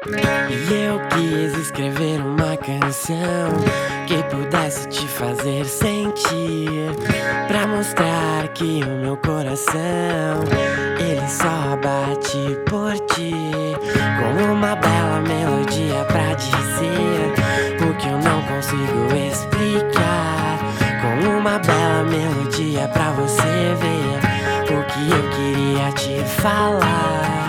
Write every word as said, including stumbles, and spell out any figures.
E eu quis escrever uma canção que pudesse te fazer sentir, pra mostrar que o meu coração, ele só bate por ti, com uma bela melodia pra dizer o que eu não consigo explicar, com uma bela melodia pra você ver o que eu queria te falar.